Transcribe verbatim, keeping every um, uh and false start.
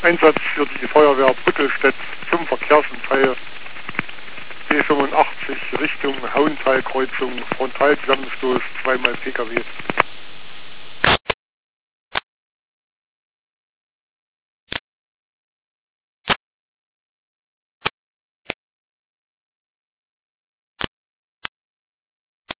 Einsatz für die Feuerwehr Brüttelstedt zum Verkehrsunfall B fünfundachtzig Richtung Hauenthal-Kreuzung, Frontalzusammenstoß, zweimal P K W.